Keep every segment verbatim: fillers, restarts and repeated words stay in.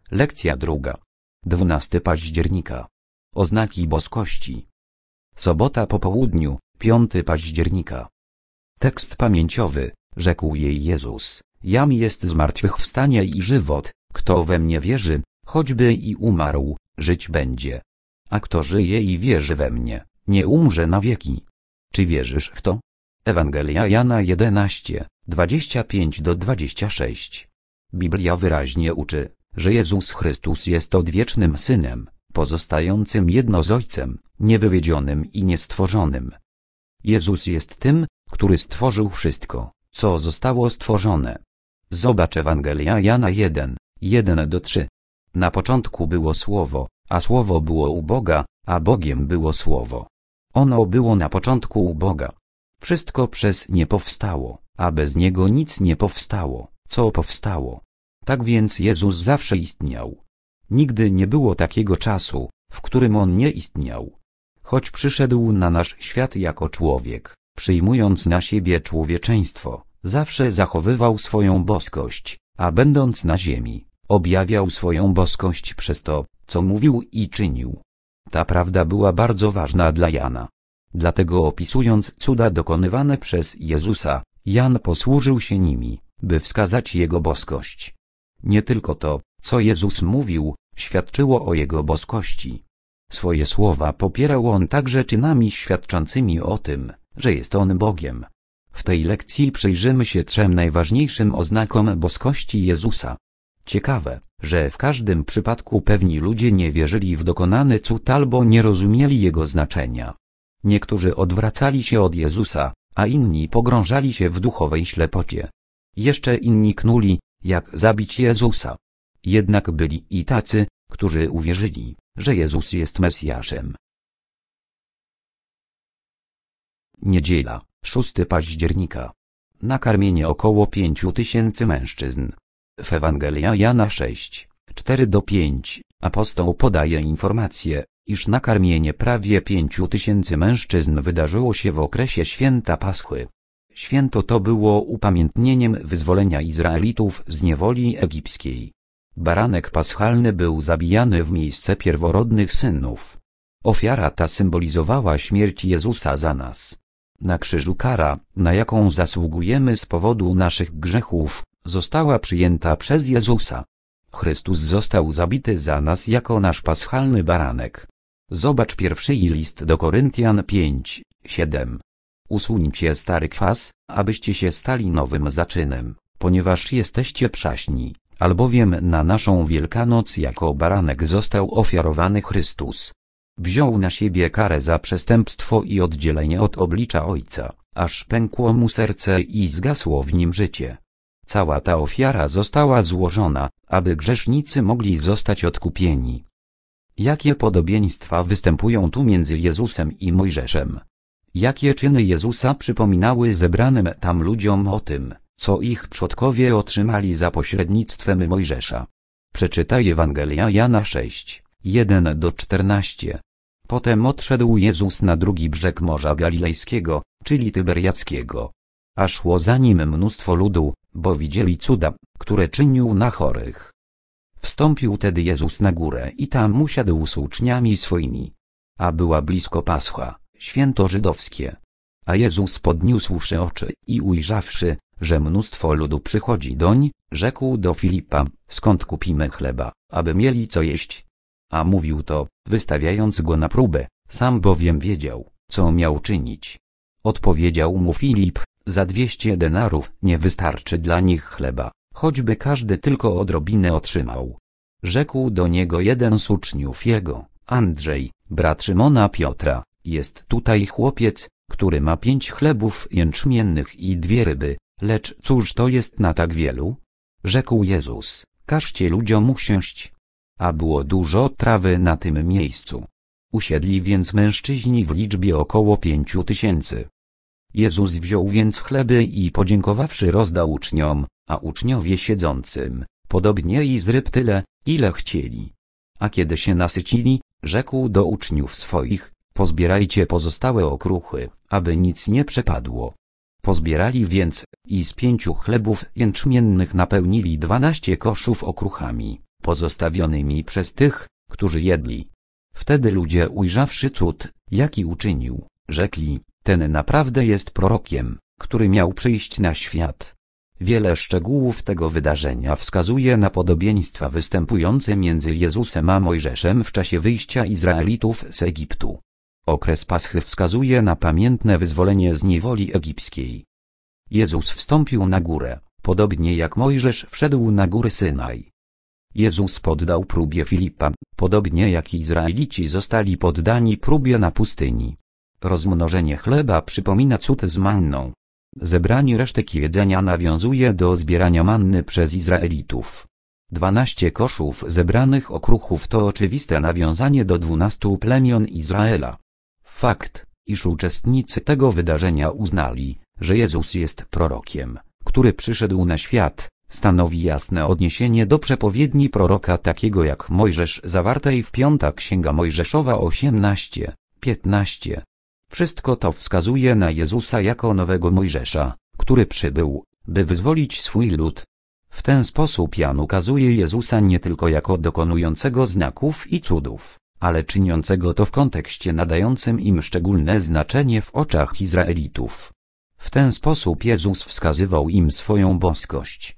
Lekcja druga. dwunastego października. Oznaki boskości. Sobota po południu, piątego października. Tekst pamięciowy. Rzekł jej Jezus: Jam jest zmartwychwstanie i żywot, kto we mnie wierzy, choćby i umarł, żyć będzie. A kto żyje i wierzy we mnie, nie umrze na wieki. Czy wierzysz w to? Ewangelia Jana jedenaście, dwadzieścia pięć do dwudziestego szóstego. Biblia wyraźnie uczy, że Jezus Chrystus jest odwiecznym Synem, pozostającym jedno z Ojcem, niewywiedzionym i niestworzonym. Jezus jest tym, który stworzył wszystko, co zostało stworzone. Zobacz Ewangelia Jana jeden, jeden do trzech. Na początku było Słowo, a Słowo było u Boga, a Bogiem było Słowo. Ono było na początku u Boga. Wszystko przez nie powstało, a bez Niego nic nie powstało, co powstało. Tak więc Jezus zawsze istniał. Nigdy nie było takiego czasu, w którym On nie istniał. Choć przyszedł na nasz świat jako człowiek, przyjmując na siebie człowieczeństwo, zawsze zachowywał swoją boskość, a będąc na ziemi, objawiał swoją boskość przez to, co mówił i czynił. Ta prawda była bardzo ważna dla Jana. Dlatego opisując cuda dokonywane przez Jezusa, Jan posłużył się nimi, by wskazać Jego boskość. Nie tylko to, co Jezus mówił, świadczyło o Jego boskości. Swoje słowa popierał On także czynami świadczącymi o tym, że jest On Bogiem. W tej lekcji przyjrzymy się trzem najważniejszym oznakom boskości Jezusa. Ciekawe, że w każdym przypadku pewni ludzie nie wierzyli w dokonany cud albo nie rozumieli jego znaczenia. Niektórzy odwracali się od Jezusa, a inni pogrążali się w duchowej ślepocie. Jeszcze inni knuli, jak zabić Jezusa. Jednak byli i tacy, którzy uwierzyli, że Jezus jest Mesjaszem. Niedziela, szóstego października. Nakarmienie około pięciu tysięcy mężczyzn. W Ewangelia Jana sześć, cztery do pięciu apostoł podaje informację, iż nakarmienie prawie pięciu tysięcy mężczyzn wydarzyło się w okresie święta Paschy. Święto to było upamiętnieniem wyzwolenia Izraelitów z niewoli egipskiej. Baranek paschalny był zabijany w miejsce pierworodnych synów. Ofiara ta symbolizowała śmierć Jezusa za nas. Na krzyżu kara, na jaką zasługujemy z powodu naszych grzechów, została przyjęta przez Jezusa. Chrystus został zabity za nas jako nasz paschalny baranek. Zobacz pierwszy list do Koryntian pięć, siedem. Usuńcie stary kwas, abyście się stali nowym zaczynem, ponieważ jesteście przaśni, albowiem na naszą Wielkanoc jako baranek został ofiarowany Chrystus. Wziął na siebie karę za przestępstwo i oddzielenie od oblicza Ojca, aż pękło mu serce i zgasło w nim życie. Cała ta ofiara została złożona, aby grzesznicy mogli zostać odkupieni. Jakie podobieństwa występują tu między Jezusem i Mojżeszem? Jakie czyny Jezusa przypominały zebranym tam ludziom o tym, co ich przodkowie otrzymali za pośrednictwem Mojżesza? Przeczytaj Ewangelia Jana sześć, jeden do czternastego. Potem odszedł Jezus na drugi brzeg Morza Galilejskiego, czyli Tyberiackiego. A szło za nim mnóstwo ludu, bo widzieli cuda, które czynił na chorych. Wstąpił tedy Jezus na górę i tam usiadł z uczniami swoimi. A była blisko Pascha, święto żydowskie. A Jezus podniósłszy oczy i ujrzawszy, że mnóstwo ludu przychodzi doń, rzekł do Filipa: skąd kupimy chleba, aby mieli co jeść? A mówił to, wystawiając go na próbę, sam bowiem wiedział, co miał czynić. Odpowiedział mu Filip: za dwieście denarów nie wystarczy dla nich chleba, choćby każdy tylko odrobinę otrzymał. Rzekł do niego jeden z uczniów jego, Andrzej, brat Szymona Piotra: jest tutaj chłopiec, który ma pięć chlebów jęczmiennych i dwie ryby, lecz cóż to jest na tak wielu? Rzekł Jezus: każcie ludziom usiąść. A było dużo trawy na tym miejscu. Usiedli więc mężczyźni w liczbie około pięciu tysięcy. Jezus wziął więc chleby i podziękowawszy rozdał uczniom, a uczniowie siedzącym, podobnie i z ryb tyle, ile chcieli. A kiedy się nasycili, rzekł do uczniów swoich: pozbierajcie pozostałe okruchy, aby nic nie przepadło. Pozbierali więc, i z pięciu chlebów jęczmiennych napełnili dwanaście koszów okruchami, pozostawionymi przez tych, którzy jedli. Wtedy ludzie, ujrzawszy cud, jaki uczynił, rzekli: ten naprawdę jest prorokiem, który miał przyjść na świat. Wiele szczegółów tego wydarzenia wskazuje na podobieństwa występujące między Jezusem a Mojżeszem w czasie wyjścia Izraelitów z Egiptu. Okres Paschy wskazuje na pamiętne wyzwolenie z niewoli egipskiej. Jezus wstąpił na górę, podobnie jak Mojżesz wszedł na górę Synaj. Jezus poddał próbie Filipa, podobnie jak Izraelici zostali poddani próbie na pustyni. Rozmnożenie chleba przypomina cud z manną. Zebranie resztek jedzenia nawiązuje do zbierania manny przez Izraelitów. Dwanaście koszów zebranych okruchów to oczywiste nawiązanie do dwunastu plemion Izraela. Fakt, iż uczestnicy tego wydarzenia uznali, że Jezus jest prorokiem, który przyszedł na świat, stanowi jasne odniesienie do przepowiedni proroka takiego jak Mojżesz zawartej w Piąta Księga Mojżeszowa osiemnaście, piętnaście. Wszystko to wskazuje na Jezusa jako nowego Mojżesza, który przybył, by wyzwolić swój lud. W ten sposób Jan ukazuje Jezusa nie tylko jako dokonującego znaków i cudów, ale czyniącego to w kontekście nadającym im szczególne znaczenie w oczach Izraelitów. W ten sposób Jezus wskazywał im swoją boskość.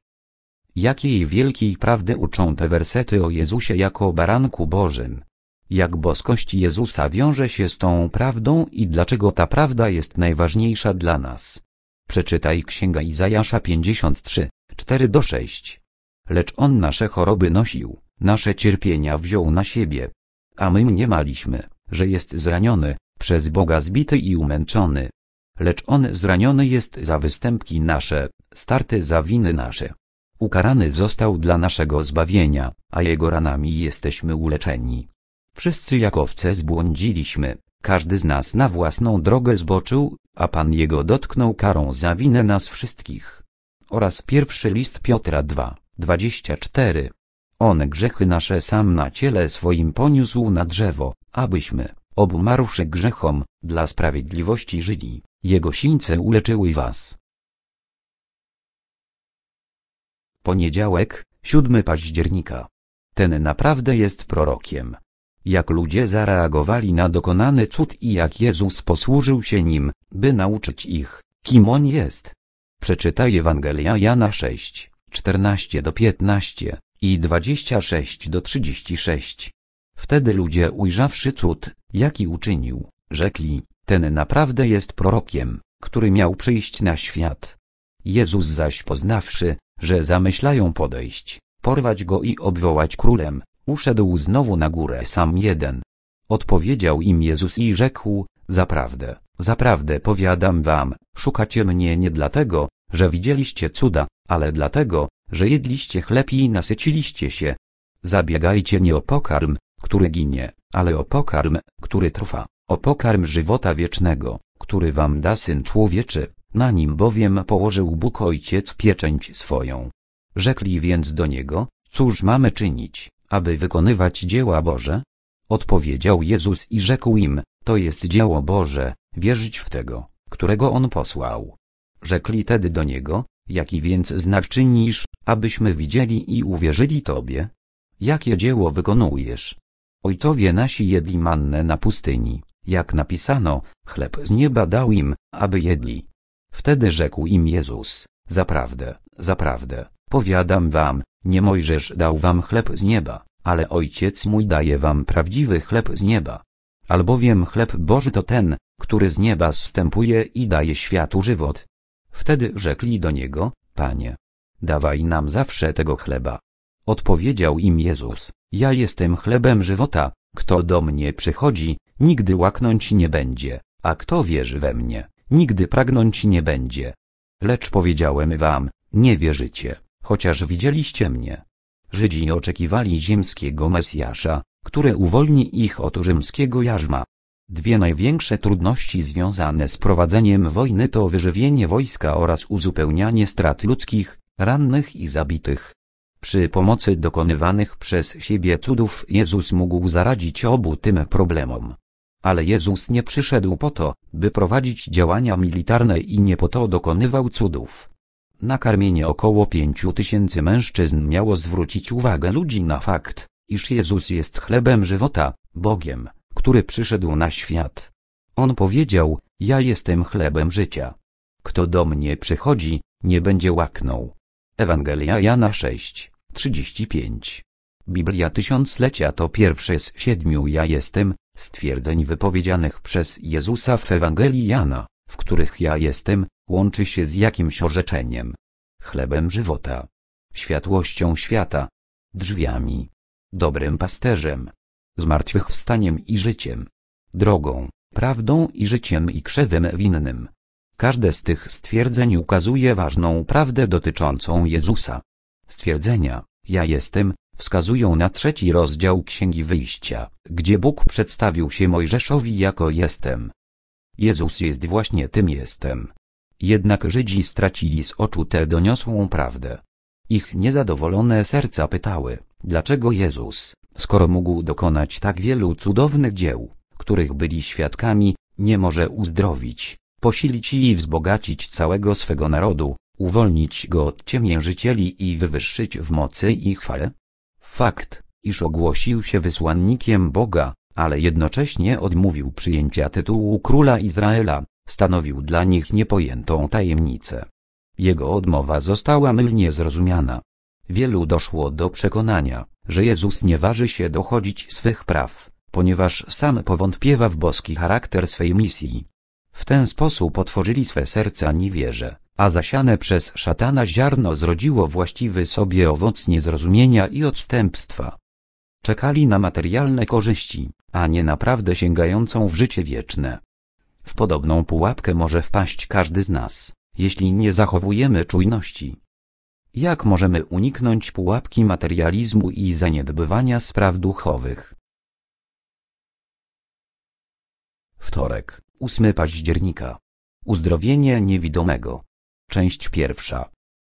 Jakiej wielkiej prawdy uczą te wersety o Jezusie jako baranku Bożym? Jak boskość Jezusa wiąże się z tą prawdą i dlaczego ta prawda jest najważniejsza dla nas? Przeczytaj Księga Izajasza pięćdziesiąt trzy, cztery do sześć. Lecz On nasze choroby nosił, nasze cierpienia wziął na siebie. A my mniemaliśmy, że jest zraniony, przez Boga zbity i umęczony. Lecz On zraniony jest za występki nasze, starty za winy nasze. Ukarany został dla naszego zbawienia, a Jego ranami jesteśmy uleczeni. Wszyscy jak owce zbłądziliśmy, każdy z nas na własną drogę zboczył, a Pan Jego dotknął karą za winę nas wszystkich. Oraz pierwszy list Piotra dwa, dwadzieścia cztery. On grzechy nasze sam na ciele swoim poniósł na drzewo, abyśmy, obumarłszy grzechom, dla sprawiedliwości żyli. Jego sińce uleczyły was. Poniedziałek, siódmego października. Ten naprawdę jest prorokiem. Jak ludzie zareagowali na dokonany cud i jak Jezus posłużył się nim, by nauczyć ich, kim On jest. Przeczytaj Ewangelia Jana sześć, czternaście do piętnastu i dwadzieścia sześć do trzydziestu sześciu. Wtedy ludzie ujrzawszy cud, jaki uczynił, rzekli: ten naprawdę jest prorokiem, który miał przyjść na świat. Jezus zaś poznawszy, że zamyślają podejść, porwać go i obwołać królem, uszedł znowu na górę sam jeden. Odpowiedział im Jezus i rzekł: zaprawdę, zaprawdę powiadam wam, szukacie mnie nie dlatego, że widzieliście cuda, ale dlatego, że jedliście chleb i nasyciliście się. Zabiegajcie nie o pokarm, który ginie, ale o pokarm, który trwa, o pokarm żywota wiecznego, który wam da Syn Człowieczy, na nim bowiem położył Bóg Ojciec pieczęć swoją. Rzekli więc do Niego: cóż mamy czynić, aby wykonywać dzieła Boże? Odpowiedział Jezus i rzekł im: to jest dzieło Boże, wierzyć w Tego, którego On posłał. Rzekli tedy do Niego: jaki więc znak czynisz, abyśmy widzieli i uwierzyli Tobie? Jakie dzieło wykonujesz? Ojcowie nasi jedli mannę na pustyni, jak napisano, chleb z nieba dał im, aby jedli. Wtedy rzekł im Jezus: zaprawdę, zaprawdę, powiadam wam, nie Mojżesz dał wam chleb z nieba, ale Ojciec mój daje wam prawdziwy chleb z nieba. Albowiem chleb Boży to ten, który z nieba zstępuje i daje światu żywot. Wtedy rzekli do Niego: Panie, dawaj nam zawsze tego chleba. Odpowiedział im Jezus: ja jestem chlebem żywota, kto do mnie przychodzi, nigdy łaknąć nie będzie, a kto wierzy we mnie, nigdy pragnąć nie będzie. Lecz powiedziałem wam, nie wierzycie, chociaż widzieliście mnie. Żydzi oczekiwali ziemskiego Mesjasza, który uwolni ich od rzymskiego jarzma. Dwie największe trudności związane z prowadzeniem wojny to wyżywienie wojska oraz uzupełnianie strat ludzkich, rannych i zabitych. Przy pomocy dokonywanych przez siebie cudów Jezus mógł zaradzić obu tym problemom. Ale Jezus nie przyszedł po to, by prowadzić działania militarne i nie po to dokonywał cudów. Nakarmienie około pięciu tysięcy mężczyzn miało zwrócić uwagę ludzi na fakt, iż Jezus jest chlebem żywota, Bogiem, który przyszedł na świat. On powiedział: ja jestem chlebem życia. Kto do mnie przychodzi, nie będzie łaknął. Ewangelia Jana sześć, trzydzieści pięć. Biblia Tysiąclecia to pierwsze z siedmiu ja jestem stwierdzeń wypowiedzianych przez Jezusa w Ewangelii Jana, w których ja jestem łączy się z jakimś orzeczeniem. Chlebem żywota, światłością świata, drzwiami, dobrym pasterzem, zmartwychwstaniem i życiem, drogą, prawdą i życiem i krzewem winnym. Każde z tych stwierdzeń ukazuje ważną prawdę dotyczącą Jezusa. Stwierdzenia ja jestem wskazują na trzeci rozdział Księgi Wyjścia, gdzie Bóg przedstawił się Mojżeszowi jako jestem. Jezus jest właśnie tym jestem. Jednak Żydzi stracili z oczu tę doniosłą prawdę. Ich niezadowolone serca pytały, dlaczego Jezus, skoro mógł dokonać tak wielu cudownych dzieł, których byli świadkami, nie może uzdrowić, posilić i wzbogacić całego swego narodu, uwolnić go od ciemiężycieli i wywyższyć w mocy i chwale? Fakt, iż ogłosił się wysłannikiem Boga, ale jednocześnie odmówił przyjęcia tytułu króla Izraela, stanowił dla nich niepojętą tajemnicę. Jego odmowa została mylnie zrozumiana. Wielu doszło do przekonania, że Jezus nie waży się dochodzić swych praw, ponieważ sam powątpiewa w boski charakter swej misji. W ten sposób otworzyli swe serca niewierze, a zasiane przez szatana ziarno zrodziło właściwy sobie owoc niezrozumienia i odstępstwa. Czekali na materialne korzyści, a nie na prawdę sięgającą w życie wieczne. W podobną pułapkę może wpaść każdy z nas, jeśli nie zachowujemy czujności. Jak możemy uniknąć pułapki materializmu i zaniedbywania spraw duchowych? Wtorek, ósmego października. Uzdrowienie niewidomego. Część pierwsza.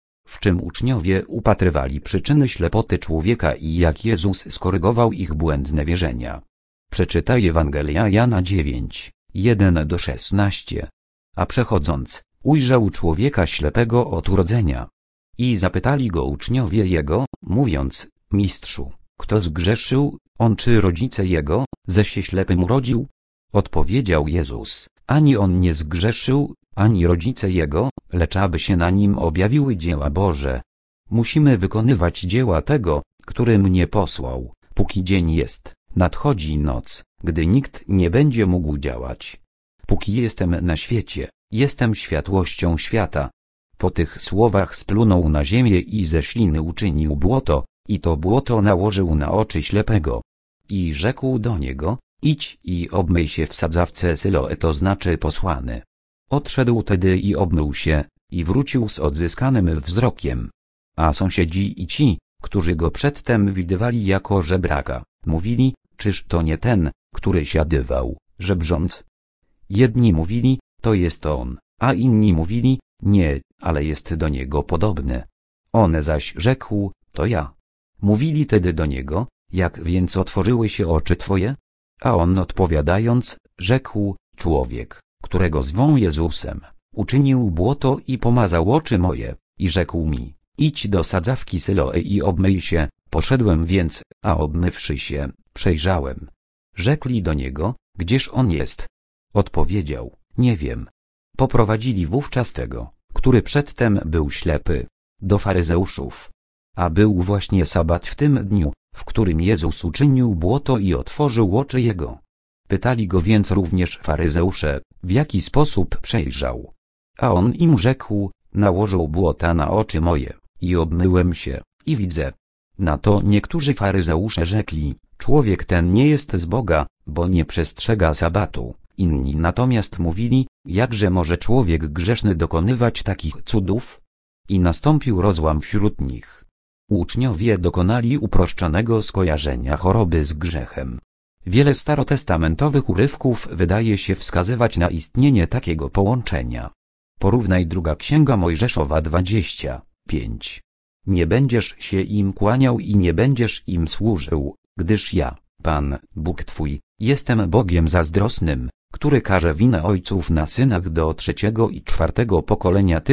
W czym uczniowie upatrywali przyczyny ślepoty człowieka i jak Jezus skorygował ich błędne wierzenia. Przeczytaj Ewangelia Jana dziewięć, jeden do szesnastu. A przechodząc, ujrzał człowieka ślepego od urodzenia. I zapytali go uczniowie jego, mówiąc: Mistrzu, kto zgrzeszył, on czy rodzice jego, że się ślepym urodził? Odpowiedział Jezus: ani on nie zgrzeszył, ani rodzice jego, lecz aby się na nim objawiły dzieła Boże. Musimy wykonywać dzieła tego, który mnie posłał, póki dzień jest, nadchodzi noc, gdy nikt nie będzie mógł działać. Póki jestem na świecie, jestem światłością świata. Po tych słowach splunął na ziemię i ze śliny uczynił błoto, i to błoto nałożył na oczy ślepego. I rzekł do niego: idź i obmyj się w sadzawce Syloe, to znaczy posłany. Odszedł tedy i obmył się, i wrócił z odzyskanym wzrokiem. A sąsiedzi i ci, którzy go przedtem widywali jako żebraka, mówili: czyż to nie ten, który siadywał, żebrząc? Jedni mówili: to jest on, a inni mówili: nie, ale jest do niego podobny. On zaś rzekł: to ja. Mówili tedy do niego: jak więc otworzyły się oczy twoje? A on odpowiadając, rzekł: człowiek, którego zwą Jezusem, uczynił błoto i pomazał oczy moje, i rzekł mi: idź do sadzawki Syloe i obmyj się. Poszedłem więc, a obmywszy się, przejrzałem. Rzekli do niego: gdzież on jest? Odpowiedział: nie wiem. Poprowadzili wówczas tego, który przedtem był ślepy, do faryzeuszów. A był właśnie sabat w tym dniu, w którym Jezus uczynił błoto i otworzył oczy jego. Pytali go więc również faryzeusze, w jaki sposób przejrzał. A on im rzekł: nałożył błota na oczy moje, i obmyłem się, i widzę. Na to niektórzy faryzeusze rzekli: człowiek ten nie jest z Boga, bo nie przestrzega sabatu. Inni natomiast mówili: jakże może człowiek grzeszny dokonywać takich cudów? I nastąpił rozłam wśród nich. Uczniowie dokonali uproszczonego skojarzenia choroby z grzechem. Wiele starotestamentowych urywków wydaje się wskazywać na istnienie takiego połączenia. Porównaj druga Księga Mojżeszowa dwadzieścia pięć. Nie będziesz się im kłaniał i nie będziesz im służył, gdyż ja, Pan, Bóg twój, jestem Bogiem zazdrosnym, który karze winę ojców na synach do trzeciego i czwartego pokolenia tych,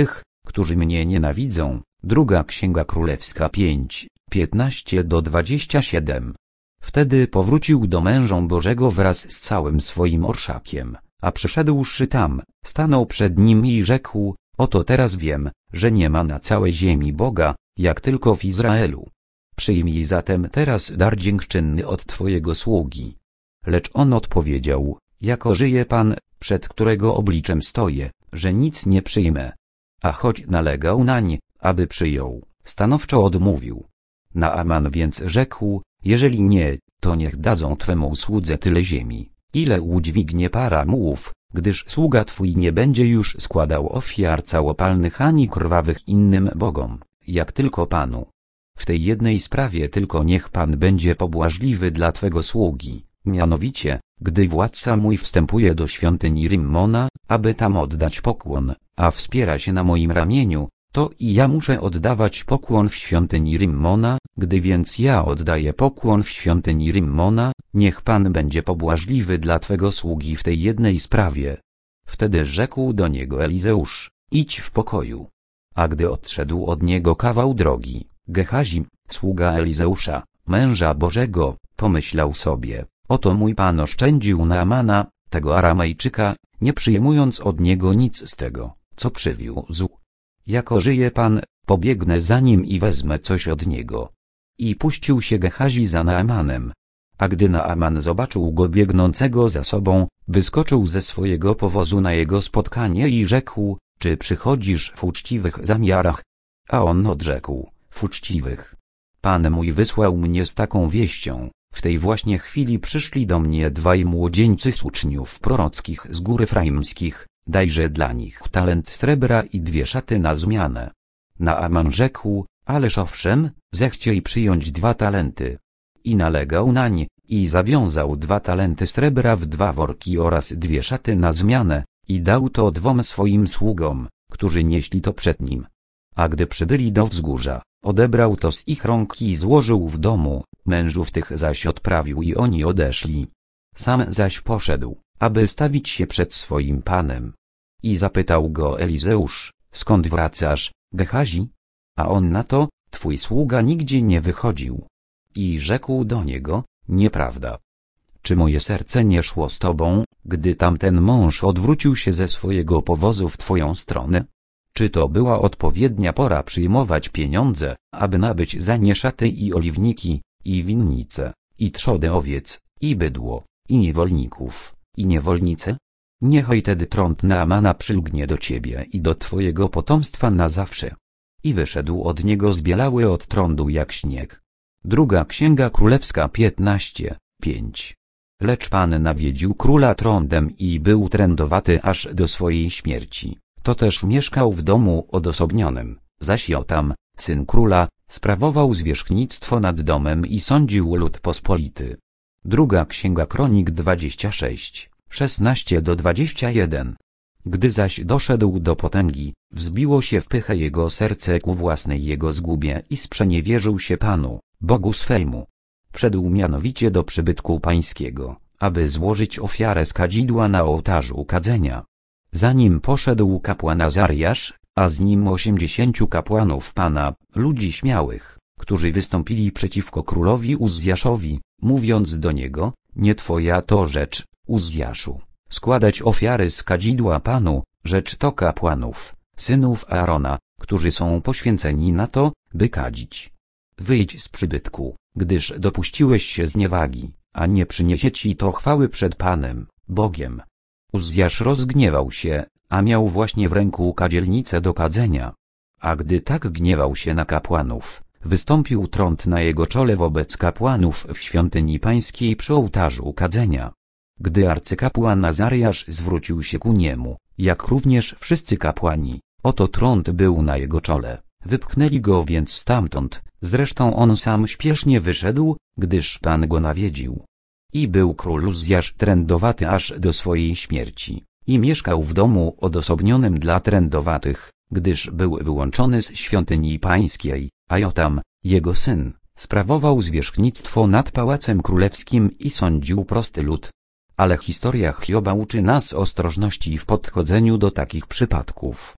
którzy mnie nienawidzą. Druga Księga Królewska pięć, piętnaście do dwudziestu siedmiu. Wtedy powrócił do męża Bożego wraz z całym swoim orszakiem, a przyszedłszy tam, stanął przed nim i rzekł: oto teraz wiem, że nie ma na całej ziemi Boga, jak tylko w Izraelu. Przyjmij zatem teraz dar dziękczynny od twojego sługi. Lecz on odpowiedział: jako żyje Pan, przed którego obliczem stoję, że nic nie przyjmę. A choć nalegał nań, aby przyjął, stanowczo odmówił. Naaman więc rzekł: jeżeli nie, to niech dadzą twemu słudze tyle ziemi, ile udźwignie para mułów, gdyż sługa twój nie będzie już składał ofiar całopalnych ani krwawych innym bogom, jak tylko Panu. W tej jednej sprawie tylko niech Pan będzie pobłażliwy dla twego sługi, mianowicie, gdy władca mój wstępuje do świątyni Rimmona, aby tam oddać pokłon, a wspiera się na moim ramieniu, to i ja muszę oddawać pokłon w świątyni Rimmona. Gdy więc ja oddaję pokłon w świątyni Rimmona, niech Pan będzie pobłażliwy dla twego sługi w tej jednej sprawie. Wtedy rzekł do niego Elizeusz: idź w pokoju. A gdy odszedł od niego kawał drogi, Gehazi, sługa Elizeusza, męża Bożego, pomyślał sobie: oto mój Pan oszczędził Naamana, tego Aramejczyka, nie przyjmując od niego nic z tego, co przywiózł. Jako żyje Pan, pobiegnę za nim i wezmę coś od niego. I puścił się Gehazi za Naamanem. A gdy Naaman zobaczył go biegnącego za sobą, wyskoczył ze swojego powozu na jego spotkanie i rzekł: czy przychodzisz w uczciwych zamiarach? A on odrzekł: w uczciwych. Pan mój wysłał mnie z taką wieścią: w tej właśnie chwili przyszli do mnie dwaj młodzieńcy z uczniów prorockich z gór efraimskich, dajże dla nich talent srebra i dwie szaty na zmianę. Naaman rzekł: ależ owszem, zechciej przyjąć dwa talenty. I nalegał nań, i zawiązał dwa talenty srebra w dwa worki oraz dwie szaty na zmianę, i dał to dwom swoim sługom, którzy nieśli to przed nim. A gdy przybyli do wzgórza, odebrał to z ich rąk i złożył w domu, mężów tych zaś odprawił i oni odeszli. Sam zaś poszedł, aby stawić się przed swoim panem. I zapytał go Elizeusz: skąd wracasz, Gehazi? A on na to: twój sługa nigdzie nie wychodził. I rzekł do niego: nieprawda. Czy moje serce nie szło z tobą, gdy tamten mąż odwrócił się ze swojego powozu w twoją stronę? Czy to była odpowiednia pora przyjmować pieniądze, aby nabyć za nie szaty i oliwniki, i winnice, i trzody owiec, i bydło, i niewolników, i niewolnice? Niechaj tedy trąd Naamana przylgnie do ciebie i do twojego potomstwa na zawsze. I wyszedł od niego zbielały od trądu jak śnieg. Druga Księga Królewska piętnaście, pięć. Lecz Pan nawiedził króla trądem i był trędowaty aż do swojej śmierci. To też mieszkał w domu odosobnionym, zaś Jotam, syn króla, sprawował zwierzchnictwo nad domem i sądził lud pospolity. Druga Księga Kronik dwadzieścia sześć, szesnaście do dwudziestu jeden. Gdy zaś doszedł do potęgi, wzbiło się w pychę jego serce ku własnej jego zgubie i sprzeniewierzył się Panu, Bogu swemu. Wszedł mianowicie do przybytku pańskiego, aby złożyć ofiarę z kadzidła na ołtarzu kadzenia. Za nim poszedł kapłan Azariasz, a z nim osiemdziesięciu kapłanów Pana, ludzi śmiałych, którzy wystąpili przeciwko królowi Uzjaszowi, mówiąc do niego: nie twoja to rzecz, Uzjaszu, składać ofiary z kadzidła Panu, rzecz to kapłanów, synów Aarona, którzy są poświęceni na to, by kadzić. Wyjdź z przybytku, gdyż dopuściłeś się zniewagi, a nie przyniesie ci to chwały przed Panem, Bogiem. Uzjasz rozgniewał się, a miał właśnie w ręku kadzielnicę do kadzenia. A gdy tak gniewał się na kapłanów, wystąpił trąd na jego czole wobec kapłanów w świątyni pańskiej przy ołtarzu kadzenia. Gdy arcykapłan Azariasz zwrócił się ku niemu, jak również wszyscy kapłani, oto trąd był na jego czole, wypchnęli go więc stamtąd, zresztą on sam śpiesznie wyszedł, gdyż Pan go nawiedził. I był król Uzjasz trędowaty aż do swojej śmierci, i mieszkał w domu odosobnionym dla trędowatych, gdyż był wyłączony z świątyni pańskiej, a Jotam, jego syn, sprawował zwierzchnictwo nad pałacem królewskim i sądził prosty lud. Ale historia Hioba uczy nas ostrożności w podchodzeniu do takich przypadków.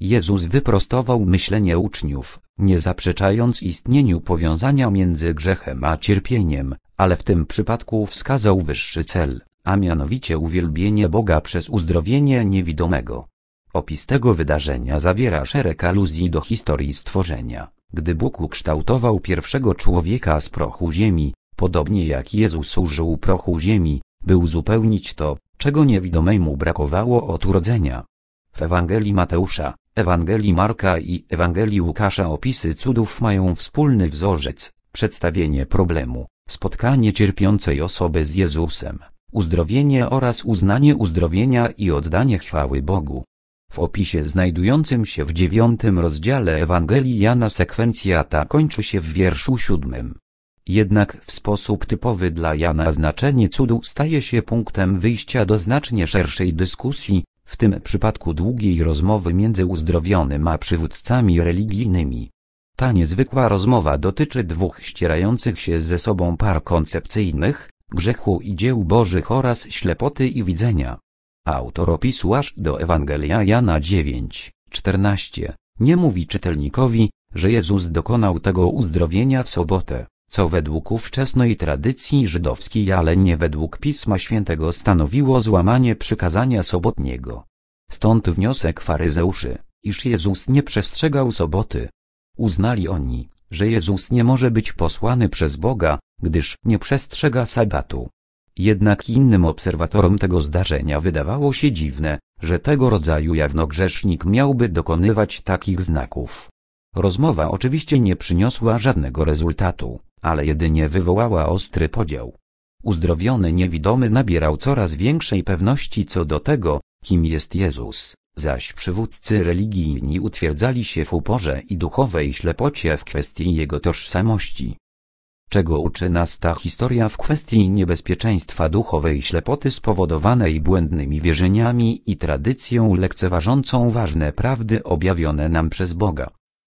Jezus wyprostował myślenie uczniów, nie zaprzeczając istnieniu powiązania między grzechem a cierpieniem, ale w tym przypadku wskazał wyższy cel, a mianowicie uwielbienie Boga przez uzdrowienie niewidomego. Opis tego wydarzenia zawiera szereg aluzji do historii stworzenia, gdy Bóg ukształtował pierwszego człowieka z prochu ziemi, podobnie jak Jezus użył prochu ziemi, by uzupełnić to, czego niewidomemu brakowało od urodzenia. W Ewangelii Mateusza, Ewangelii Marka i Ewangelii Łukasza opisy cudów mają wspólny wzorzec, przedstawienie problemu, spotkanie cierpiącej osoby z Jezusem, uzdrowienie oraz uznanie uzdrowienia i oddanie chwały Bogu. W opisie znajdującym się w dziewiątym rozdziale Ewangelii Jana sekwencja ta kończy się w wierszu siódmym. Jednak w sposób typowy dla Jana znaczenie cudu staje się punktem wyjścia do znacznie szerszej dyskusji, w tym przypadku długiej rozmowy między uzdrowionym a przywódcami religijnymi. Ta niezwykła rozmowa dotyczy dwóch ścierających się ze sobą par koncepcyjnych, grzechu i dzieł bożych oraz ślepoty i widzenia. Autor opisu aż do Ewangelia Jana dziewięć, czternaście, nie mówi czytelnikowi, że Jezus dokonał tego uzdrowienia w sobotę, co według ówczesnej tradycji żydowskiej, ale nie według Pisma Świętego stanowiło złamanie przykazania sobotniego. Stąd wniosek faryzeuszy, iż Jezus nie przestrzegał soboty. Uznali oni, że Jezus nie może być posłany przez Boga, gdyż nie przestrzega sabatu. Jednak innym obserwatorom tego zdarzenia wydawało się dziwne, że tego rodzaju jawnogrzesznik miałby dokonywać takich znaków. Rozmowa oczywiście nie przyniosła żadnego rezultatu, ale jedynie wywołała ostry podział. Uzdrowiony niewidomy nabierał coraz większej pewności co do tego, kim jest Jezus, zaś przywódcy religijni utwierdzali się w uporze i duchowej ślepocie w kwestii Jego tożsamości. Czego uczy nas ta historia w kwestii niebezpieczeństwa duchowej ślepoty spowodowanej błędnymi wierzeniami i tradycją lekceważącą ważne prawdy objawione nam przez Boga?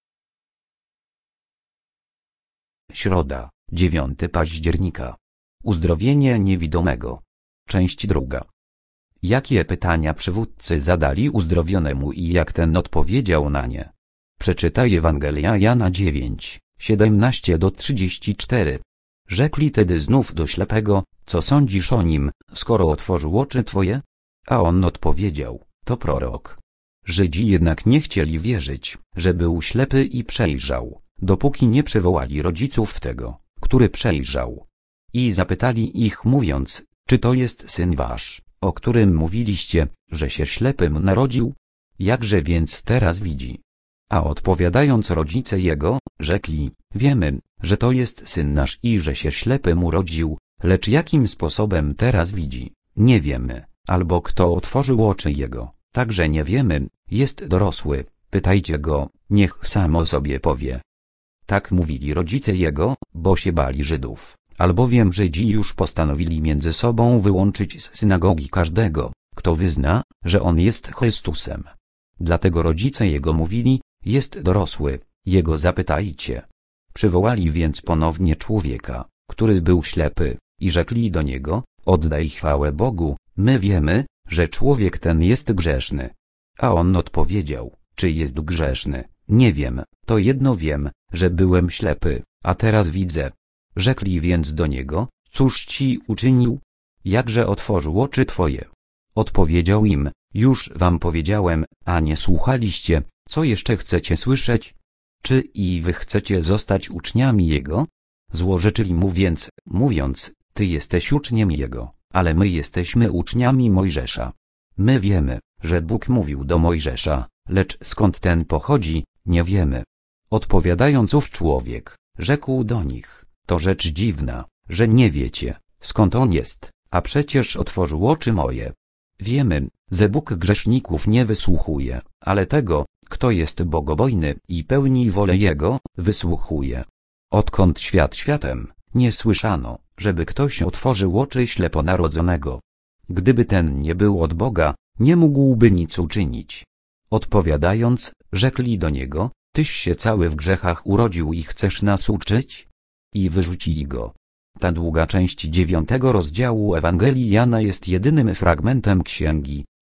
Środa, dziewiątego października. Uzdrowienie niewidomego. Część druga. Jakie pytania przywódcy zadali uzdrowionemu i jak ten odpowiedział na nie? Przeczytaj Ewangelia Jana dziewięć, siedemnaście do trzydziestu czterech. Rzekli tedy znów do ślepego, co sądzisz o nim, skoro otworzył oczy twoje? A on odpowiedział, to prorok. Żydzi jednak nie chcieli wierzyć, że był ślepy i przejrzał, dopóki nie przywołali rodziców tego, który przejrzał. I zapytali ich mówiąc, czy to jest syn wasz, o którym mówiliście, że się ślepym narodził? Jakże więc teraz widzi? A odpowiadając rodzice jego, rzekli, wiemy, że to jest syn nasz i że się ślepym urodził, lecz jakim sposobem teraz widzi, nie wiemy, albo kto otworzył oczy jego, także nie wiemy, jest dorosły, pytajcie go, niech sam o sobie powie. Tak mówili rodzice jego, bo się bali Żydów, albowiem Żydzi już postanowili między sobą wyłączyć z synagogi każdego, kto wyzna, że on jest Chrystusem. Dlatego rodzice jego mówili, jest dorosły, jego zapytajcie. Przywołali więc ponownie człowieka, który był ślepy, i rzekli do niego, oddaj chwałę Bogu, my wiemy, że człowiek ten jest grzeszny. A on odpowiedział, czy jest grzeszny, nie wiem, to jedno wiem, że byłem ślepy, a teraz widzę. Rzekli więc do niego, cóż ci uczynił? Jakże otworzył oczy twoje? Odpowiedział im, już wam powiedziałem, a nie słuchaliście, co jeszcze chcecie słyszeć? Czy i wy chcecie zostać uczniami Jego? Złorzeczyli mu więc, mówiąc, ty jesteś uczniem Jego, ale my jesteśmy uczniami Mojżesza. My wiemy, że Bóg mówił do Mojżesza, lecz skąd ten pochodzi, nie wiemy. Odpowiadając ów człowiek, rzekł do nich, to rzecz dziwna, że nie wiecie, skąd on jest, a przecież otworzył oczy moje. Wiemy, że Bóg grzeszników nie wysłuchuje, ale tego, kto jest bogobojny i pełni wolę Jego, wysłuchuje. Odkąd świat światem, nie słyszano, żeby ktoś otworzył oczy śleponarodzonego. Gdyby ten nie był od Boga, nie mógłby nic uczynić. Odpowiadając, rzekli do niego, tyś się cały w grzechach urodził i chcesz nas uczyć? I wyrzucili go. Ta długa część dziewiątego rozdziału Ewangelii Jana jest jedynym fragmentem księgi,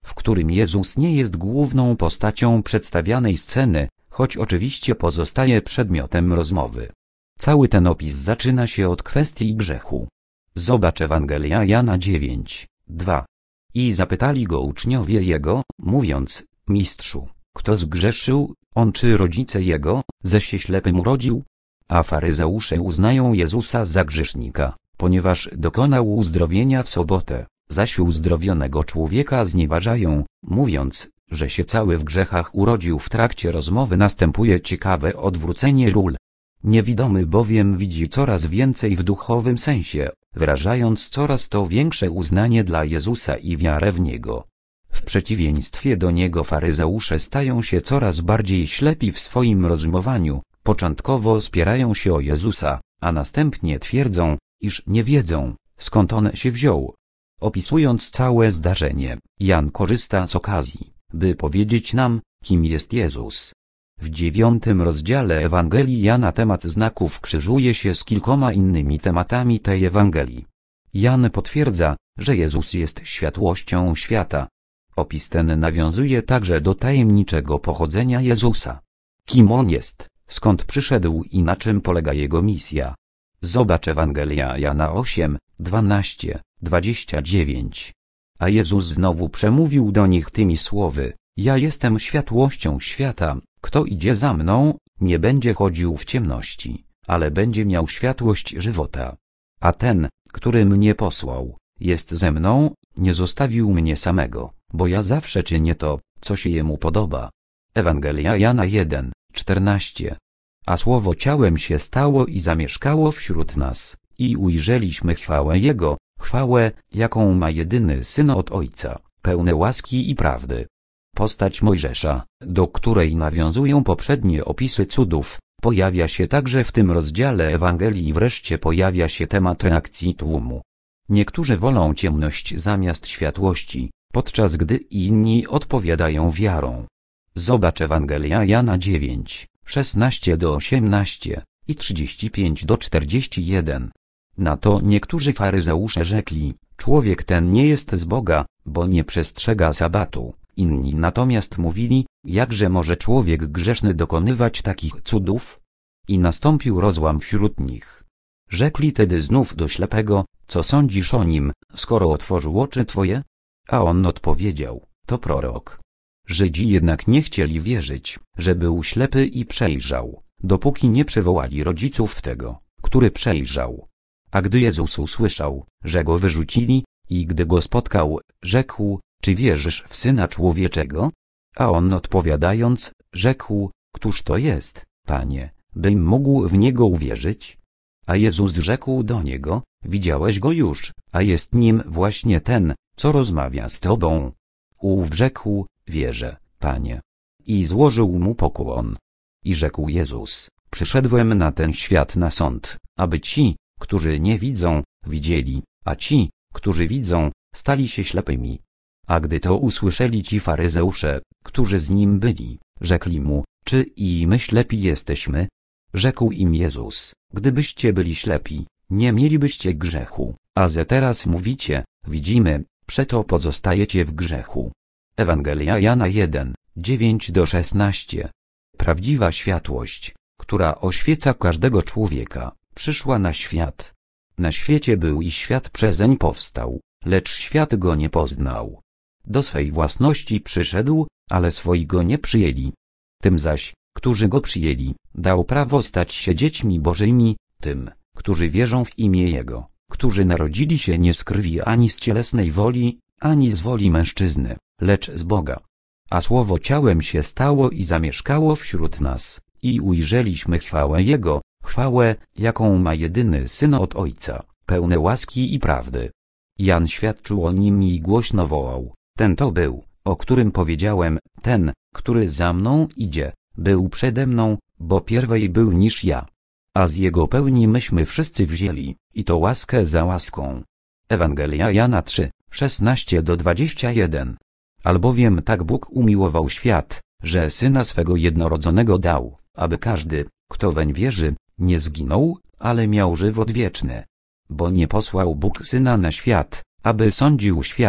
w którym Jezus nie jest główną postacią przedstawianej sceny, choć oczywiście pozostaje przedmiotem rozmowy. Cały ten opis zaczyna się od kwestii grzechu. Zobacz Ewangelia Jana dziewięć, dwa. I zapytali go uczniowie jego, mówiąc: Mistrzu, kto zgrzeszył, on czy rodzice jego, że się ślepym urodził? A faryzeusze uznają Jezusa za grzesznika, ponieważ dokonał uzdrowienia w sobotę, zaś uzdrowionego człowieka znieważają, mówiąc, że się cały w grzechach urodził. W trakcie rozmowy następuje ciekawe odwrócenie ról. Niewidomy bowiem widzi coraz więcej w duchowym sensie, wyrażając coraz to większe uznanie dla Jezusa i wiarę w Niego. W przeciwieństwie do Niego faryzeusze stają się coraz bardziej ślepi w swoim rozumowaniu, początkowo spierają się o Jezusa, a następnie twierdzą, iż nie wiedzą, skąd on się wziął. Opisując całe zdarzenie, Jan korzysta z okazji, by powiedzieć nam, kim jest Jezus. W dziewiątym rozdziale Ewangelii Jana temat znaków krzyżuje się z kilkoma innymi tematami tej Ewangelii. Jan potwierdza, że Jezus jest światłością świata. Opis ten nawiązuje także do tajemniczego pochodzenia Jezusa. Kim on jest, skąd przyszedł i na czym polega jego misja. Zobacz Ewangelia Jana osiem, dwanaście, dwadzieścia dziewięć. A Jezus znowu przemówił do nich tymi słowy: Ja jestem światłością świata, kto idzie za mną, nie będzie chodził w ciemności, ale będzie miał światłość żywota. A ten, który mnie posłał, jest ze mną, nie zostawił mnie samego, bo ja zawsze czynię to, co się jemu podoba. Ewangelia Jana jeden, czternaście. A słowo ciałem się stało i zamieszkało wśród nas, i ujrzeliśmy chwałę Jego, chwałę, jaką ma jedyny Syn od Ojca, pełne łaski i prawdy. Postać Mojżesza, do której nawiązują poprzednie opisy cudów, pojawia się także w tym rozdziale Ewangelii i wreszcie pojawia się temat reakcji tłumu. Niektórzy wolą ciemność zamiast światłości, podczas gdy inni odpowiadają wiarą. Zobacz Ewangelia Jana dziewięć, szesnaście do osiemnastu i trzydzieści pięć do czterdziestu jeden. Na to niektórzy faryzeusze rzekli: Człowiek ten nie jest z Boga, bo nie przestrzega sabatu. Inni natomiast mówili: Jakże może człowiek grzeszny dokonywać takich cudów? I nastąpił rozłam wśród nich. Rzekli tedy znów do ślepego: Co sądzisz o nim, skoro otworzył oczy twoje? A on odpowiedział: To prorok. Żydzi jednak nie chcieli wierzyć, że był ślepy i przejrzał, dopóki nie przywołali rodziców tego, który przejrzał. A gdy Jezus usłyszał, że go wyrzucili, i gdy go spotkał, rzekł: Czy wierzysz w Syna Człowieczego? A on odpowiadając, rzekł: Któż to jest, Panie, bym mógł w Niego uwierzyć? A Jezus rzekł do niego: Widziałeś go już, a jest nim właśnie ten, co rozmawia z tobą. Ów rzekł: Wierzę, Panie. I złożył mu pokłon. I rzekł Jezus: Przyszedłem na ten świat na sąd, aby ci, którzy nie widzą, widzieli, a ci, którzy widzą, stali się ślepymi. A gdy to usłyszeli ci faryzeusze, którzy z nim byli, rzekli mu: Czy i my ślepi jesteśmy? Rzekł im Jezus: Gdybyście byli ślepi, nie mielibyście grzechu, a ze teraz mówicie: Widzimy, przeto pozostajecie w grzechu. Ewangelia Jana jeden, dziewięć do szesnastu. Prawdziwa światłość, która oświeca każdego człowieka, przyszła na świat. Na świecie był i świat przezeń powstał, lecz świat go nie poznał. Do swej własności przyszedł, ale swoi go nie przyjęli. Tym zaś, którzy go przyjęli, dał prawo stać się dziećmi Bożymi, tym, którzy wierzą w imię Jego, którzy narodzili się nie z krwi ani z cielesnej woli, ani z woli mężczyzny, lecz z Boga. A słowo ciałem się stało i zamieszkało wśród nas, i ujrzeliśmy chwałę Jego, chwałę, jaką ma jedyny Syn od Ojca, pełne łaski i prawdy. Jan świadczył o nim i głośno wołał: Ten to był, o którym powiedziałem, ten, który za mną idzie, był przede mną, bo pierwej był niż ja. A z jego pełni myśmy wszyscy wzięli, i to łaskę za łaską. Ewangelia Jana trzy, szesnaście do dwudziestu jeden. Albowiem tak Bóg umiłował świat, że Syna swego jednorodzonego dał, aby każdy, kto weń wierzy, nie zginął, ale miał żywot wieczny. Bo nie posłał Bóg Syna na świat, aby sądził świat,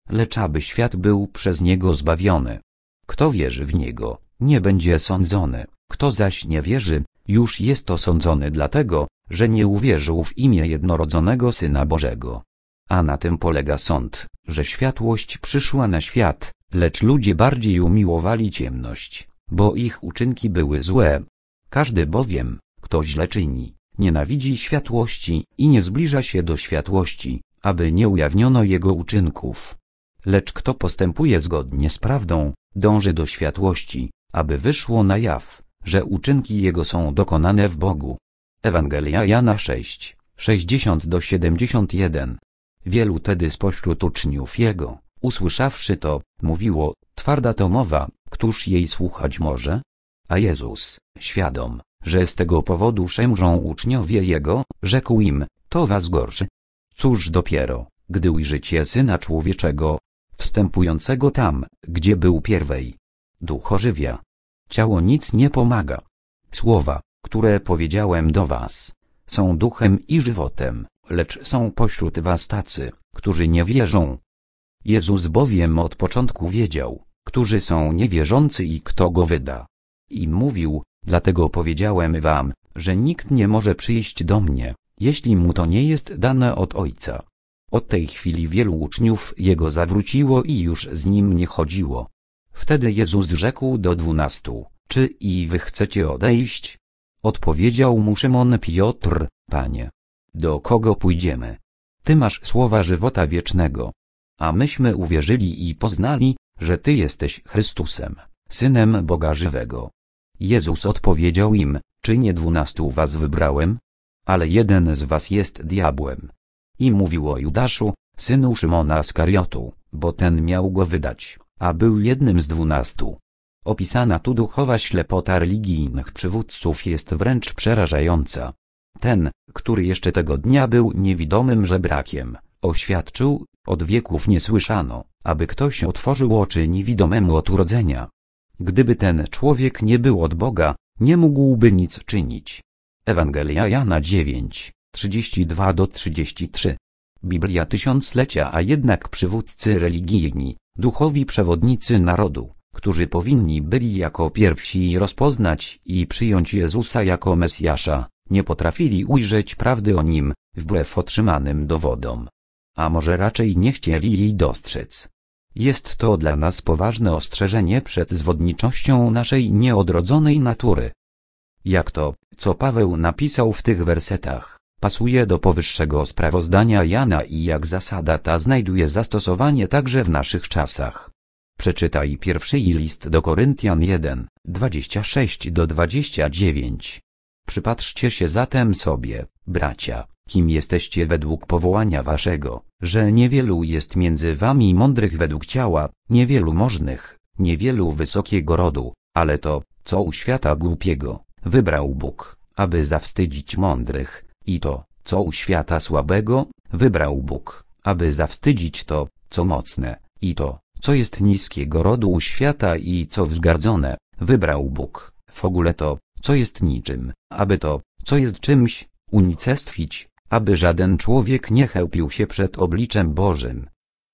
lecz aby świat był przez Niego zbawiony. Kto wierzy w Niego, nie będzie sądzony, kto zaś nie wierzy, już jest osądzony dlatego, że nie uwierzył w imię jednorodzonego Syna Bożego. A na tym polega sąd, że światłość przyszła na świat, lecz ludzie bardziej umiłowali ciemność, bo ich uczynki były złe. Każdy bowiem, kto źle czyni, nienawidzi światłości i nie zbliża się do światłości, aby nie ujawniono jego uczynków. Lecz kto postępuje zgodnie z prawdą, dąży do światłości, aby wyszło na jaw, że uczynki jego są dokonane w Bogu. Ewangelia Jana sześć, sześćdziesiąt do siedemdziesiąt jeden. Wielu tedy spośród uczniów Jego, usłyszawszy to, mówiło, twarda to mowa, któż jej słuchać może? A Jezus, świadom, że z tego powodu szemrzą uczniowie Jego, rzekł im, to was gorszy. Cóż dopiero, gdy ujrzycie Syna Człowieczego, wstępującego tam, gdzie był pierwej. Duch ożywia. Ciało nic nie pomaga. Słowa, które powiedziałem do was, są duchem i żywotem, lecz są pośród was tacy, którzy nie wierzą. Jezus bowiem od początku wiedział, którzy są niewierzący i kto go wyda. I mówił, dlatego powiedziałem wam, że nikt nie może przyjść do mnie, jeśli mu to nie jest dane od Ojca. Od tej chwili wielu uczniów Jego zawróciło i już z Nim nie chodziło. Wtedy Jezus rzekł do dwunastu, czy i wy chcecie odejść? Odpowiedział mu Szymon Piotr, Panie, do kogo pójdziemy? Ty masz słowa żywota wiecznego. A myśmy uwierzyli i poznali, że Ty jesteś Chrystusem, Synem Boga żywego. Jezus odpowiedział im, czy nie dwunastu was wybrałem? Ale jeden z was jest diabłem. I mówił o Judaszu, synu Szymona Skariotu, bo ten miał go wydać, a był jednym z dwunastu. Opisana tu duchowa ślepota religijnych przywódców jest wręcz przerażająca. Ten, który jeszcze tego dnia był niewidomym żebrakiem, oświadczył, od wieków nie słyszano, aby ktoś otworzył oczy niewidomemu od urodzenia. Gdyby ten człowiek nie był od Boga, nie mógłby nic czynić. Ewangelia Jana dziewięć, trzydzieści dwa do trzydziestu trzech. Biblia tysiąclecia, a jednak przywódcy religijni, duchowi przewodnicy narodu, którzy powinni byli jako pierwsi rozpoznać i przyjąć Jezusa jako Mesjasza, nie potrafili ujrzeć prawdy o Nim, wbrew otrzymanym dowodom. A może raczej nie chcieli jej dostrzec. Jest to dla nas poważne ostrzeżenie przed zwodniczością naszej nieodrodzonej natury. Jak to, co Paweł napisał w tych wersetach, pasuje do powyższego sprawozdania Jana i jak zasada ta znajduje zastosowanie także w naszych czasach. Przeczytaj pierwszy list do Koryntian jeden, dwadzieścia sześć do dwudziestu dziewięciu. Przypatrzcie się zatem sobie, bracia, kim jesteście według powołania waszego, że niewielu jest między wami mądrych według ciała, niewielu możnych, niewielu wysokiego rodu, ale to, co u świata głupiego, wybrał Bóg, aby zawstydzić mądrych, i to, co u świata słabego, wybrał Bóg, aby zawstydzić to, co mocne, i to, co jest niskiego rodu u świata i co wzgardzone, wybrał Bóg, w ogóle to, co jest niczym, aby to, co jest czymś, unicestwić, aby żaden człowiek nie chełpił się przed obliczem Bożym.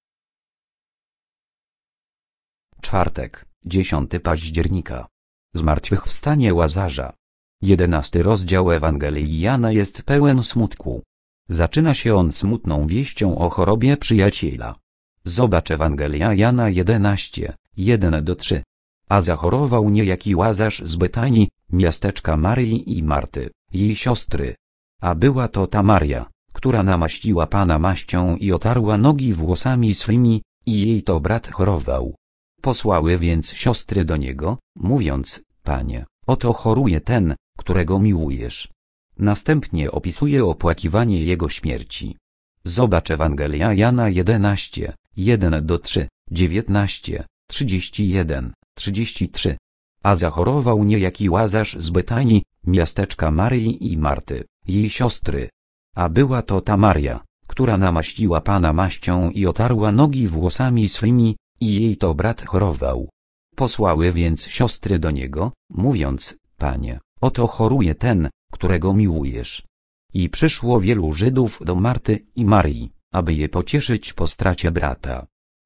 Czwartek, dziesiątego października. Zmartwychwstanie Łazarza. Jedenasty rozdział Ewangelii Jana jest pełen smutku. Zaczyna się on smutną wieścią o chorobie przyjaciela. Zobacz Ewangelia Jana jedenaście, jeden do trzech. A zachorował niejaki Łazarz z Betanii, miasteczka Maryi i Marty, jej siostry. A była to ta Maria, która namaściła Pana maścią i otarła nogi włosami swymi, i jej to brat chorował. Posłały więc siostry do niego, mówiąc, Panie, oto choruje ten, którego miłujesz. Następnie opisuje opłakiwanie jego śmierci. Zobacz Ewangelia Jana jedenaście, jeden do trzech, dziewiętnaście, trzydzieści jeden, trzydzieści trzy. A zachorował niejaki Łazarz z Betanii, miasteczka Maryi i Marty, jej siostry. A była to ta Maria, która namaściła Pana maścią i otarła nogi włosami swymi, i jej to brat chorował. Posłały więc siostry do niego, mówiąc, Panie, oto choruje ten, którego miłujesz. I przyszło wielu Żydów do Marty i Marii, aby je pocieszyć po stracie brata.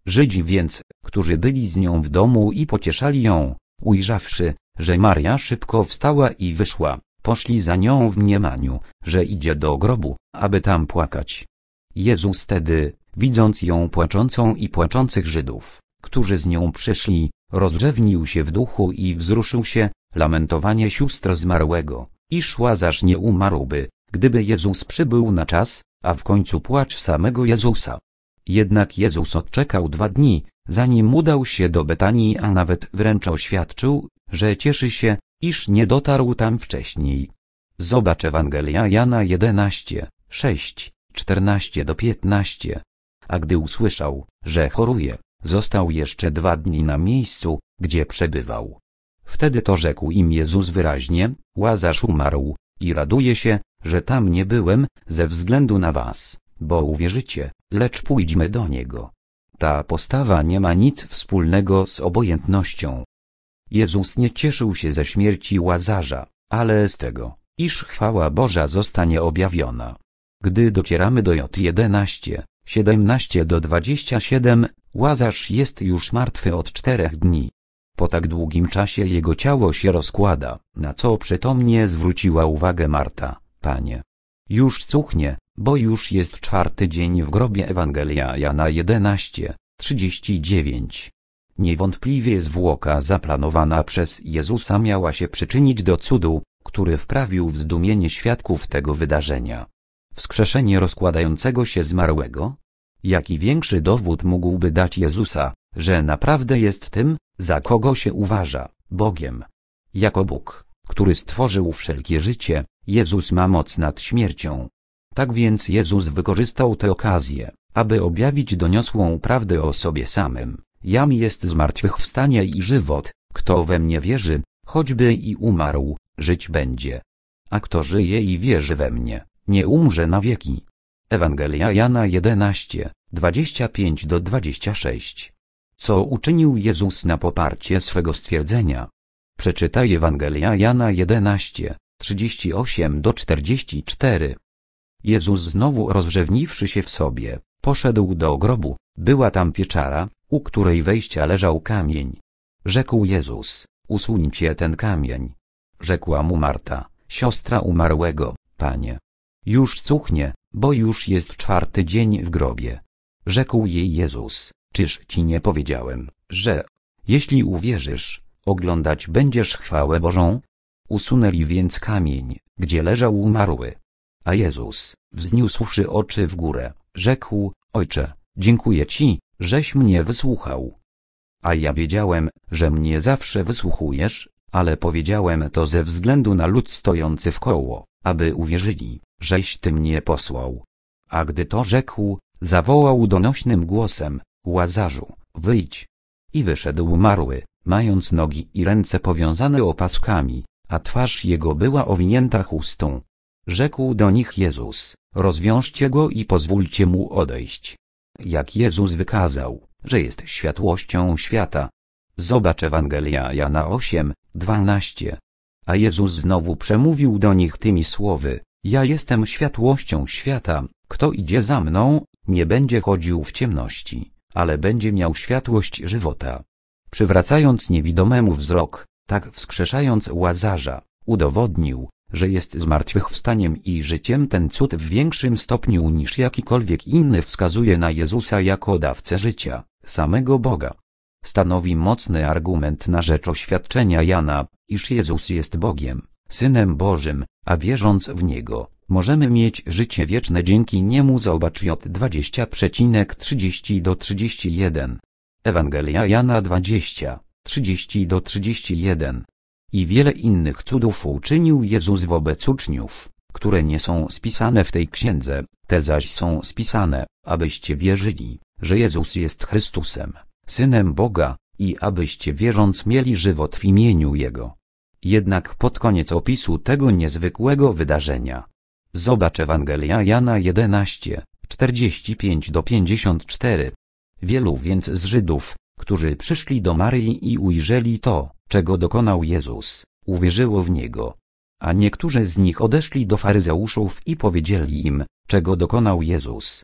Żydzi więc, którzy byli z nią w domu i pocieszali ją, ujrzawszy, że Maria szybko wstała i wyszła, poszli za nią w mniemaniu, że idzie do grobu, aby tam płakać. Jezus tedy, widząc ją płaczącą i płaczących Żydów, którzy z nią przyszli, rozrzewnił się w duchu i wzruszył się, lamentowanie sióstr zmarłego, iż Łazarz nie umarłby, gdyby Jezus przybył na czas, a w końcu płacz samego Jezusa. Jednak Jezus odczekał dwa dni, zanim udał się do Betanii, a nawet wręcz oświadczył, że cieszy się, iż nie dotarł tam wcześniej. Zobacz Ewangelia Jana jedenaście, sześć, czternaście do piętnaście. A gdy usłyszał, że choruje, został jeszcze dwa dni na miejscu, gdzie przebywał. Wtedy to rzekł im Jezus wyraźnie, Łazarz umarł, i raduję się, że tam nie byłem, ze względu na was, bo uwierzycie, lecz pójdźmy do niego. Ta postawa nie ma nic wspólnego z obojętnością. Jezus nie cieszył się ze śmierci Łazarza, ale z tego, iż chwała Boża zostanie objawiona. Gdy docieramy do J jedenaście, siedemnaście do dwudziestu siedmiu, Łazarz jest już martwy od czterech dni. Po tak długim czasie jego ciało się rozkłada, na co przytomnie zwróciła uwagę Marta, Panie. Już cuchnie, bo już jest czwarty dzień w grobie. Ewangelia Jana jedenaście, trzydzieści dziewięć. Niewątpliwie zwłoka zaplanowana przez Jezusa miała się przyczynić do cudu, który wprawił w zdumienie świadków tego wydarzenia. Wskrzeszenie rozkładającego się zmarłego? Jaki większy dowód mógłby dać Jezusa, że naprawdę jest tym, za kogo się uważa, Bogiem? Jako Bóg, który stworzył wszelkie życie, Jezus ma moc nad śmiercią. Tak więc Jezus wykorzystał tę okazję, aby objawić doniosłą prawdę o sobie samym. Jam jest zmartwychwstanie i żywot, kto we mnie wierzy, choćby i umarł, żyć będzie. A kto żyje i wierzy we mnie, nie umrze na wieki. Ewangelia Jana jedenaście, dwadzieścia pięć do dwudziestu sześciu. Co uczynił Jezus na poparcie swego stwierdzenia? Przeczytaj Ewangelia Jana jedenaście, trzydzieści osiem do czterdziestu czterech. Jezus znowu rozrzewniwszy się w sobie, poszedł do grobu, była tam pieczara, u której wejścia leżał kamień. Rzekł Jezus, usuńcie ten kamień. Rzekła mu Marta, siostra umarłego, Panie. Już cuchnie, bo już jest czwarty dzień w grobie. Rzekł jej Jezus, czyż ci nie powiedziałem, że, jeśli uwierzysz, oglądać będziesz chwałę Bożą? Usunęli więc kamień, gdzie leżał umarły. A Jezus, wzniósłszy oczy w górę, rzekł, Ojcze, dziękuję Ci, żeś mnie wysłuchał. A ja wiedziałem, że mnie zawsze wysłuchujesz, ale powiedziałem to ze względu na lud stojący wkoło, aby uwierzyli, żeś Ty mnie posłał. A gdy to rzekł, zawołał donośnym głosem, Łazarzu, wyjdź. I wyszedł umarły, mając nogi i ręce powiązane opaskami, a twarz jego była owinięta chustą. Rzekł do nich Jezus, rozwiążcie go i pozwólcie mu odejść. Jak Jezus wykazał, że jest światłością świata. Zobacz Ewangelia Jana osiem, dwanaście. A Jezus znowu przemówił do nich tymi słowy, ja jestem światłością świata, kto idzie za mną, nie będzie chodził w ciemności, ale będzie miał światłość żywota. Przywracając niewidomemu wzrok, tak wskrzeszając Łazarza, udowodnił, że jest zmartwychwstaniem i życiem. Ten cud w większym stopniu niż jakikolwiek inny wskazuje na Jezusa jako dawcę życia, samego Boga. Stanowi mocny argument na rzecz oświadczenia Jana, iż Jezus jest Bogiem, Synem Bożym, a wierząc w Niego, możemy mieć życie wieczne dzięki Niemu. Zobacz J dwadzieścia, trzydzieści do trzydziestu jeden. Ewangelia Jana dwadzieścia, trzydzieści do trzydziestu jeden. I wiele innych cudów uczynił Jezus wobec uczniów, które nie są spisane w tej księdze, te zaś są spisane, abyście wierzyli, że Jezus jest Chrystusem, Synem Boga, i abyście wierząc mieli żywot w imieniu Jego. Jednak pod koniec opisu tego niezwykłego wydarzenia. Zobacz Ewangelia Jana jedenaście, czterdzieści pięć do pięćdziesięciu czterech. Wielu więc z Żydów, którzy przyszli do Maryi i ujrzeli to, czego dokonał Jezus, uwierzyło w Niego. A niektórzy z nich odeszli do faryzeuszów i powiedzieli im, czego dokonał Jezus.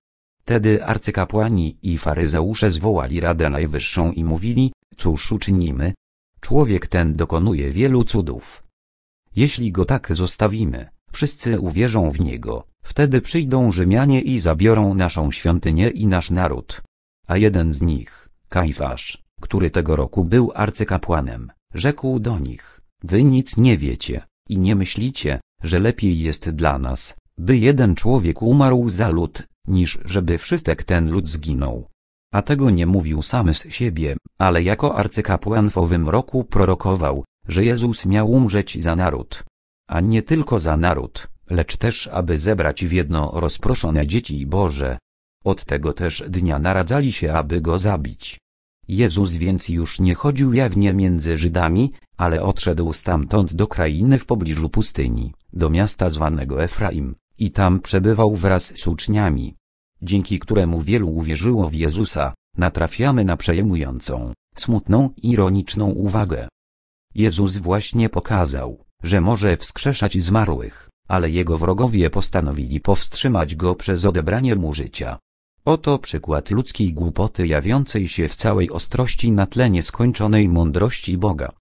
Wtedy arcykapłani i faryzeusze zwołali Radę Najwyższą i mówili: cóż uczynimy? Człowiek ten dokonuje wielu cudów. Jeśli go tak zostawimy, wszyscy uwierzą w niego, wtedy przyjdą Rzymianie i zabiorą naszą świątynię i nasz naród. A jeden z nich, Kajfasz, który tego roku był arcykapłanem, rzekł do nich: wy nic nie wiecie i nie myślicie, że lepiej jest dla nas, by jeden człowiek umarł za lud, niż żeby wszystek ten lud zginął. A tego nie mówił sam z siebie, ale jako arcykapłan w owym roku prorokował, że Jezus miał umrzeć za naród. A nie tylko za naród, lecz też aby zebrać w jedno rozproszone dzieci Boże. Od tego też dnia naradzali się, aby go zabić. Jezus więc już nie chodził jawnie między Żydami, ale odszedł stamtąd do krainy w pobliżu pustyni, do miasta zwanego Efraim, i tam przebywał wraz z uczniami. Dzięki któremu wielu uwierzyło w Jezusa, natrafiamy na przejmującą, smutną, ironiczną uwagę. Jezus właśnie pokazał, że może wskrzeszać zmarłych, ale jego wrogowie postanowili powstrzymać go przez odebranie mu życia. Oto przykład ludzkiej głupoty jawiącej się w całej ostrości na tle nieskończonej mądrości Boga.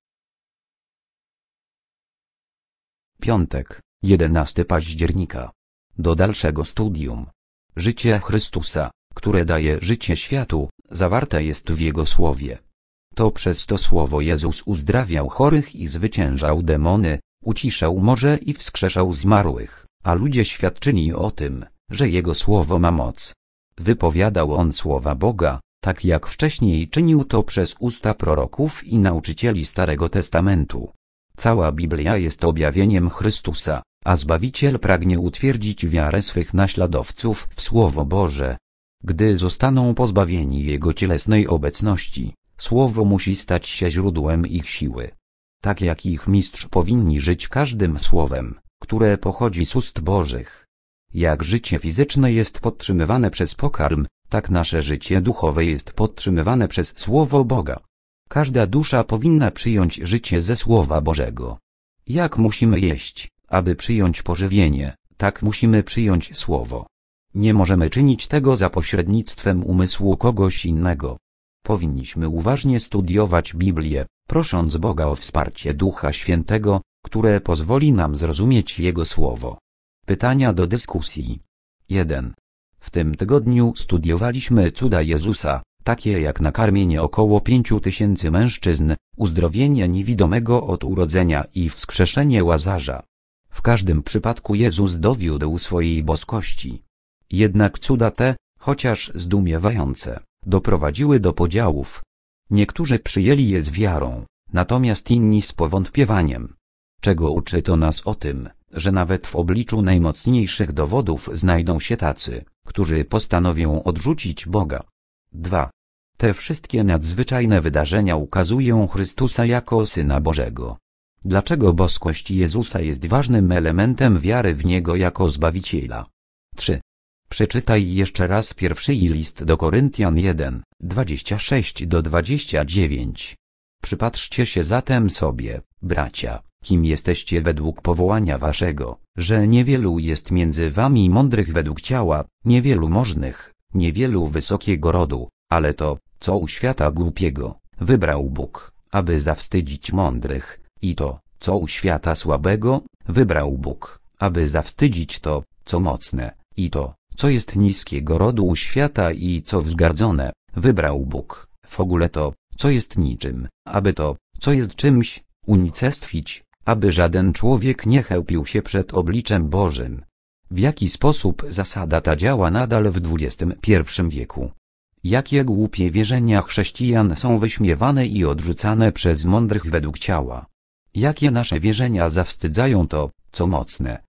Piątek, jedenastego października. Do dalszego studium. Życie Chrystusa, które daje życie światu, zawarte jest w Jego słowie. To przez to słowo Jezus uzdrawiał chorych i zwyciężał demony, uciszał morze i wskrzeszał zmarłych, a ludzie świadczyli o tym, że Jego słowo ma moc. Wypowiadał On słowa Boga, tak jak wcześniej czynił to przez usta proroków i nauczycieli Starego Testamentu. Cała Biblia jest objawieniem Chrystusa, a Zbawiciel pragnie utwierdzić wiarę swych naśladowców w Słowo Boże. Gdy zostaną pozbawieni Jego cielesnej obecności, Słowo musi stać się źródłem ich siły. Tak jak ich mistrz powinni żyć każdym słowem, które pochodzi z ust Bożych. Jak życie fizyczne jest podtrzymywane przez pokarm, tak nasze życie duchowe jest podtrzymywane przez Słowo Boga. Każda dusza powinna przyjąć życie ze Słowa Bożego. Jak musimy jeść, aby przyjąć pożywienie, tak musimy przyjąć Słowo. Nie możemy czynić tego za pośrednictwem umysłu kogoś innego. Powinniśmy uważnie studiować Biblię, prosząc Boga o wsparcie Ducha Świętego, które pozwoli nam zrozumieć Jego Słowo. Pytania do dyskusji. jeden. W tym tygodniu studiowaliśmy cuda Jezusa, takie jak nakarmienie około pięciu tysięcy mężczyzn, uzdrowienie niewidomego od urodzenia i wskrzeszenie Łazarza. W każdym przypadku Jezus dowiódł swojej boskości. Jednak cuda te, chociaż zdumiewające, doprowadziły do podziałów. Niektórzy przyjęli je z wiarą, natomiast inni z powątpiewaniem. Czego uczy to nas o tym, że nawet w obliczu najmocniejszych dowodów znajdą się tacy, którzy postanowią odrzucić Boga. dwa. Te wszystkie nadzwyczajne wydarzenia ukazują Chrystusa jako Syna Bożego. Dlaczego boskość Jezusa jest ważnym elementem wiary w Niego jako Zbawiciela? trzy. Przeczytaj jeszcze raz pierwszy list do Koryntian jeden, dwadzieścia sześć do dwudziestego dziewiątego. Przypatrzcie się zatem sobie, bracia, kim jesteście według powołania waszego, że niewielu jest między wami mądrych według ciała, niewielu możnych, niewielu wysokiego rodu, ale to, co u świata głupiego, wybrał Bóg, aby zawstydzić mądrych, i to, co u świata słabego, wybrał Bóg, aby zawstydzić to, co mocne, i to, co jest niskiego rodu u świata i co wzgardzone, wybrał Bóg, w ogóle to, co jest niczym, aby to, co jest czymś, unicestwić, aby żaden człowiek nie chełpił się przed obliczem Bożym. W jaki sposób zasada ta działa nadal w dwudziestym pierwszym wieku? Jakie głupie wierzenia chrześcijan są wyśmiewane i odrzucane przez mądrych według ciała? Jakie nasze wierzenia zawstydzają to, co mocne,